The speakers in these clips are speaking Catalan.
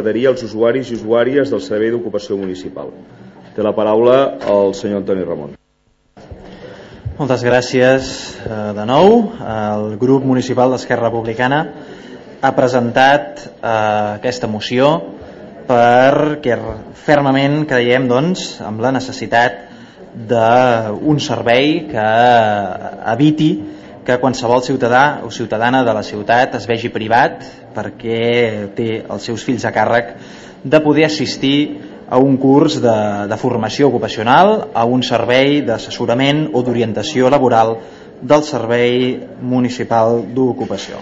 secretaria als usuaris i usuàries del Servei d'Ocupació Municipal. Té la paraula el senyor Antoni Ramon. Moltes gràcies de nou. El grup municipal d'Esquerra Republicana ha presentat aquesta moció perquè fermament creiem en la necessitat d'un servei que eviti que qualsevol ciutadà o ciutadana de la ciutat es vegi privat, perquè té els seus fills a càrrec, de poder assistir a un curs de formació ocupacional, a un servei d'assessorament o d'orientació laboral del Servei Municipal d'Ocupació.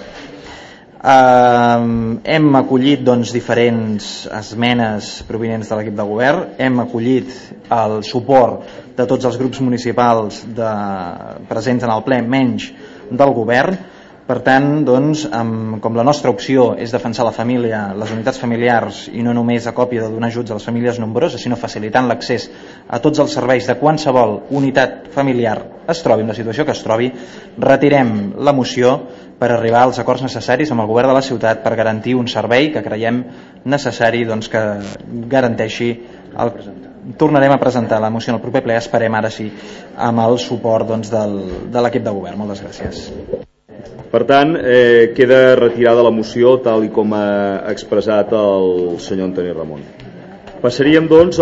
Hem acollit diferents esmenes provinents de l'equip de govern, hem acollit el suport de tots els grups municipals presents en el ple, menys del govern. Per tant, com la nostra opció és defensar la família, les unitats familiars, i no només a còpia de donar ajuts a les famílies nombroses, sinó facilitant l'accés a tots els serveis de qualsevol unitat familiar es trobi en la situació que es trobi, retirem la moció per arribar als acords necessaris amb el govern de la ciutat per garantir un servei que creiem necessari que garanteixi Tornarem a presentar la moció en el proper ple, esperem ara sí amb el suport de l'equip de govern. Moltes gràcies. Per tant, queda retirada la moció tal com ha expressat el senyor Antoni Ramon. Passaríem, doncs,